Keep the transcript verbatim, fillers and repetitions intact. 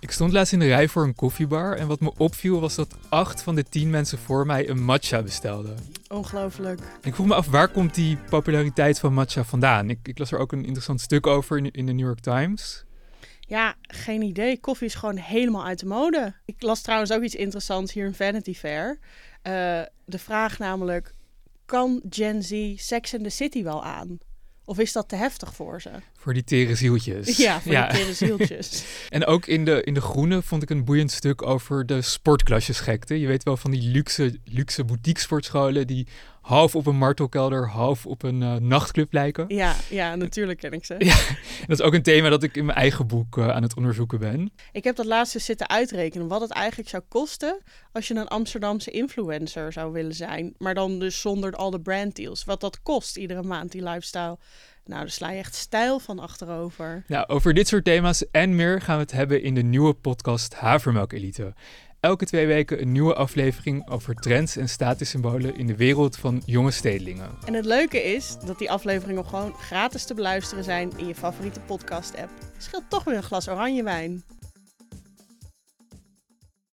Ik stond laatst in de rij voor een koffiebar en wat me opviel was dat acht van de tien mensen voor mij een matcha bestelden. Ongelooflijk. Ik vroeg me af, waar komt die populariteit van matcha vandaan? Ik, ik las er ook een interessant stuk over in, in de New York Times. Ja, geen idee. Koffie is gewoon helemaal uit de mode. Ik las trouwens ook iets interessants hier in Vanity Fair. Uh, de vraag namelijk, kan Gen Z Sex and the City wel aan? Of is dat te heftig voor ze? Voor die tere zieltjes. Ja, voor ja. die tere zieltjes. En ook in de, in de Groene vond ik een boeiend stuk over de sportklasjesgekte. Je weet wel van die luxe, luxe boutique sportscholen die half op een martelkelder, half op een uh, nachtclub lijken. Ja, ja, natuurlijk ken ik ze. Ja, dat is ook een thema dat ik in mijn eigen boek uh, aan het onderzoeken ben. Ik heb dat laatst eens zitten uitrekenen wat het eigenlijk zou kosten als je een Amsterdamse influencer zou willen zijn. Maar dan dus zonder al de branddeals. Wat dat kost iedere maand, die lifestyle. Nou, daar sla je echt stijl van achterover. Nou, over dit soort thema's en meer gaan we het hebben in de nieuwe podcast Havermelk Elite. Elke twee weken een nieuwe aflevering over trends en statussymbolen in de wereld van jonge stedelingen. En het leuke is dat die afleveringen gewoon gratis te beluisteren zijn in je favoriete podcast-app. Scheelt toch weer een glas oranje wijn.